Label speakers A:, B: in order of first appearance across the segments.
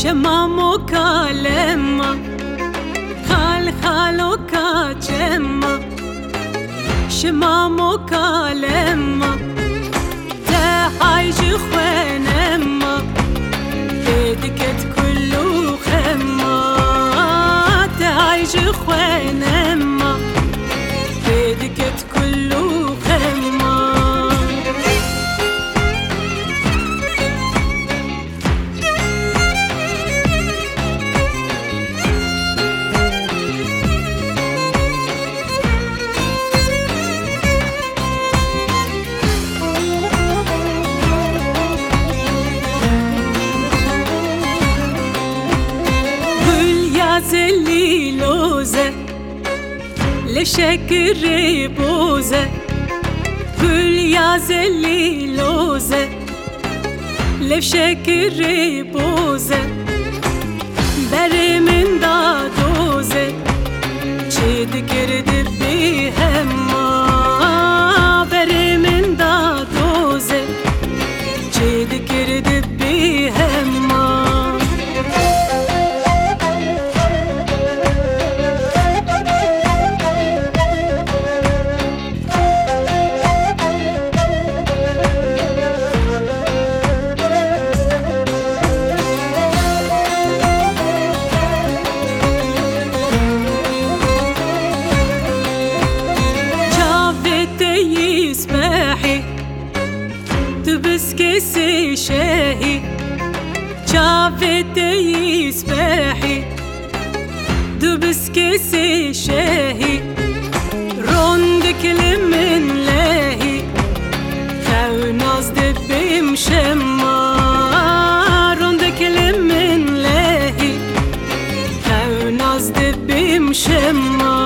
A: شما مكالمة خال خالوكا جمة شما مكالمة تحايج خوانما بدكت كله خما تحايج خوانما بدكت كله خما زلي لوزة لشكر بوزة قول يا زلي لوزة لشكر بوزة بري من دادوزة شد كرد بهما بري من دادوزة شد كرد بهما تبسكسي شاهي شافتي يسبحي دبسكسي شاهي روندك لمن لاهي خوناز دبي مشما روندك لمن لاهي خوناز دبي مشما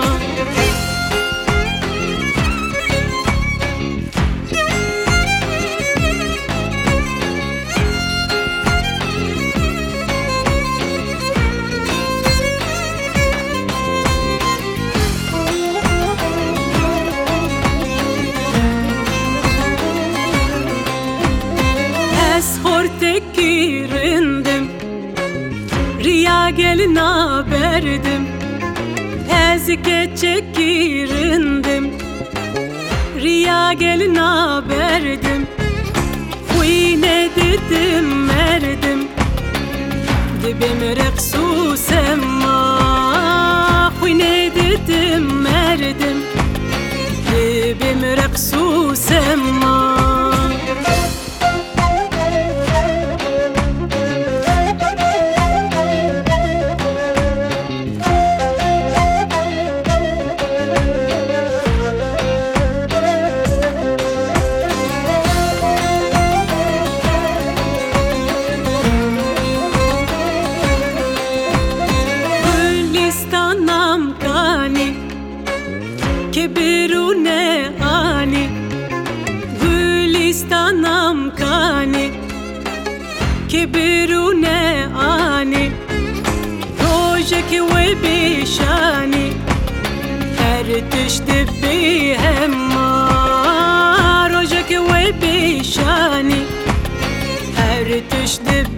A: Rindem Riya gelina berdim Ezike çekirindim Riya gelina berdim Huyne dedim merdim Dibim reksu semma Huyne dedim merdim Dibim reksu semma Kibirune ani Gülistanam kani Kibirune ani Rojek ve bişani Her tişti bi hemma Rojek ve bişani Her tişti